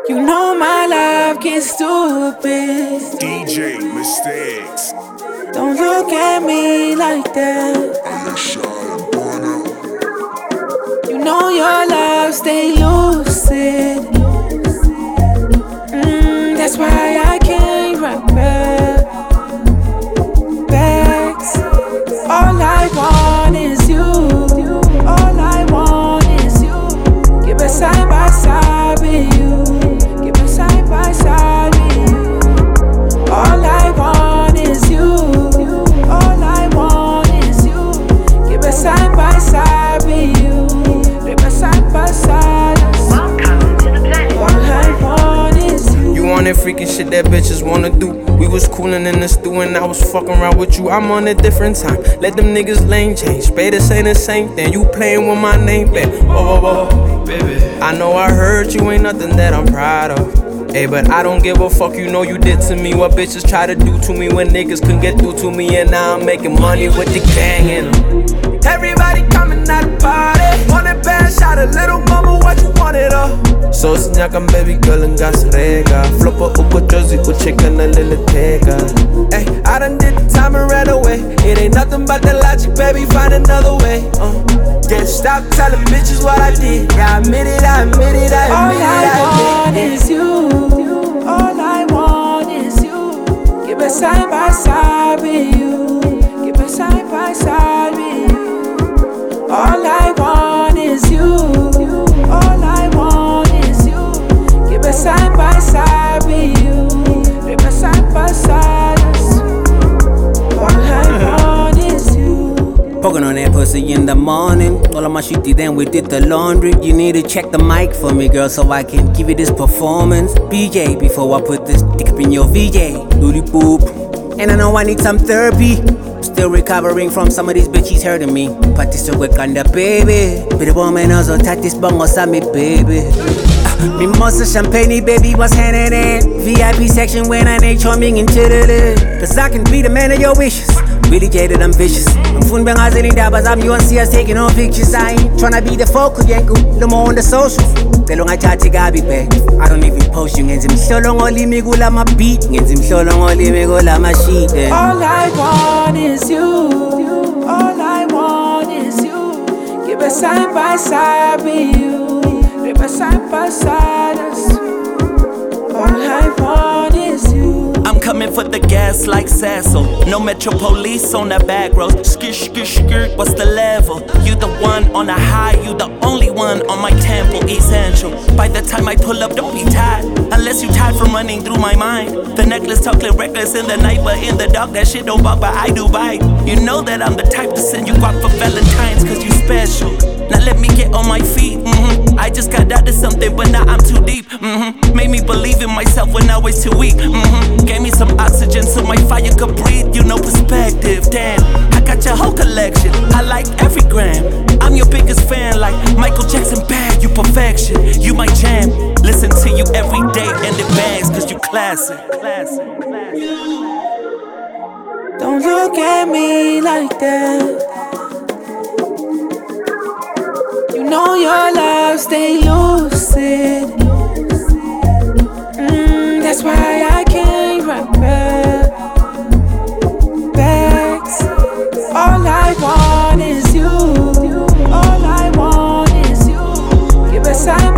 You know my love gets stupid. DJ Mistakes. Don't look at me like that. You know your love stay lucid. That's why I can't run back. All I want is you. All I want is you. Give me side by side with you. Give me side by side with you. All I want is you. All I want is you. Give me side by side with you. Give me side by side. Welcome to the planet. All I want is you. You on that freaky shit that bitches wanna do. We was coolin' in the stew and I was fucking around with you. I'm on a different time. Let them niggas lane change. Spaders ain't the same thing. You playin' with my name back. Whoa, baby. I know I heard you ain't nothing that I'm proud of. Hey, but I don't give a fuck. You know you did to me what bitches try to do to me when niggas couldn't get through to me. And now I'm making money with the gang in them. Everybody coming out the party. Want a bad shot, a little mama, what you wanted up? So snyakan baby girl and gas rega. Flopper uko jersey ko chicken a little tega. Hey, I done did the time and ran away. It ain't nothing but the logic, baby, find another way. Yeah, stop telling bitches what I did. Yeah, I admit it, I admit it, I admit it, All I want is you. All I want is you. Give me side by side with you. Give me side by side with you. All I want is you. All I want is you. Give me side by side with you. Give me side by side. All I want is you. Poking on that pussy in the morning. All of my shitty, then we did the laundry. You need to check the mic for me, girl, so I can give you this performance. BJ, before I put this dick up in your VJ. Doody poop. And I know I need some therapy. Still recovering from some of these bitches hurting me. Party so quick on the baby. But the woman also touch this bongo me, baby. Mimosa champagne, baby, what's handing in? VIP section when I ain't charming into the lid. Cause I can be the man of your wishes. Really jaded, I'm vicious. I'm fun bang as any dabas, I'm you and see us taking on pictures. I ain't tryna be the focal yanko, no more on the socials. The long I try to gabi back. I don't even post you, ngenzim sholong oli mi gula ma beat. Ngenzim sholong oli mi gula ma sheet. All I want is you. All I want is you. Give me side by side with you. Give me side by side. All I want is you. I'm coming for the gas like Sasso. No metro police on the back roads. Skirt, skirt, skirt, what's the level? You the one on the high, you the only one on my temple, essential. By the time I pull up, don't be tired. Unless you tired from running through my mind. The necklace chocolate reckless in the night, but in the dark that shit don't bug, but I do bite. You know that I'm the type to send you guap for Valentine's, cause you special. Now let me get on my feet, I just got out of something, but now I'm too deep, Made me believe in myself when I was too weak, Gave me some oxygen so my fire could breathe, you know perspective, damn. I got your whole collection, I like every gram. I'm your biggest fan, like Michael Jackson, bad, you perfection. You my jam, listen to you every day and it bangs, cause you classic. Don't look at me like that. You know your love stay lucid. That's why I can't run back. All I want is you. All I want is you. Give me side